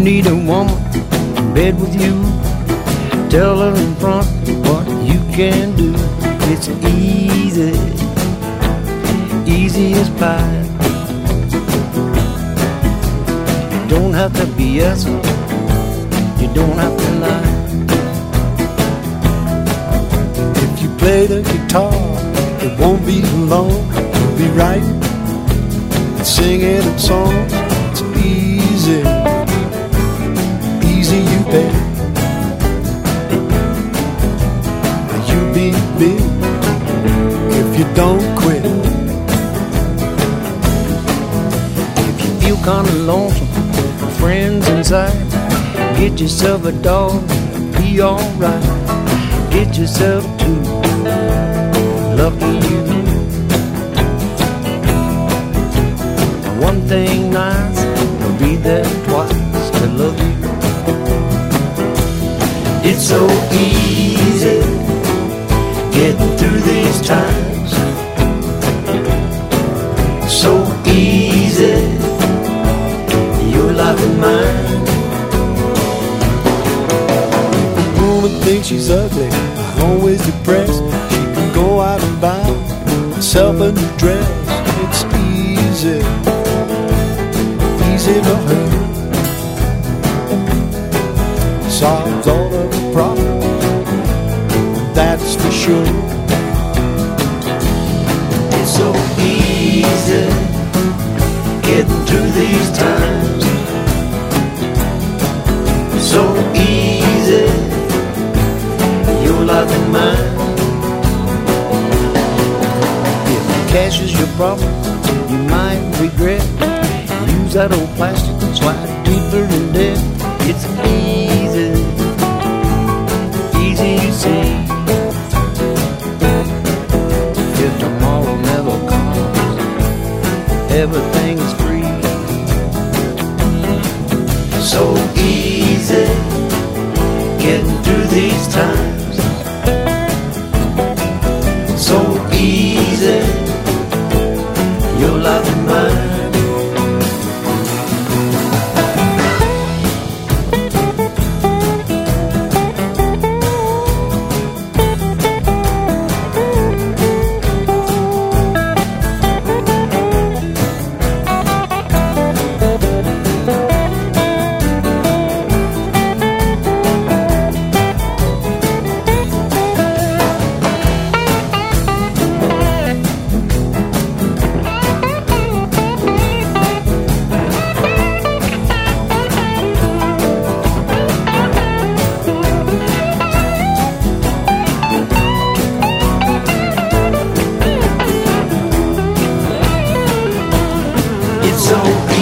need a woman in bed with you, tell her in front what you can do. It's easy, easy as pie. You don't have to BS her, you don't have to lie. If you play the guitar, it won't be long. You'll be writing and singing a song. It's easy, easy you bet. You'll be big if you don't quit. If you feel kinda lonesome, friends inside, get yourself a dog, be alright. Get yourself two, lucky you. One thing nice, I'll be there twice to love you. It's so easy getting through these times. So easy, your life and mine. A woman thinks she's ugly, always depressed. She can go out and buy herself a new dress. It's easy, easy to her. Solves all of the problems, that's for sure. It's so easy getting through these times. So easy, your life and mine. If cash is your problem, you might regret. Use that old plastic and slide deeper in debt. It's easy, easy you see. If tomorrow never comes, everything is free. So easy getting through these times. So easy, your life and mine. So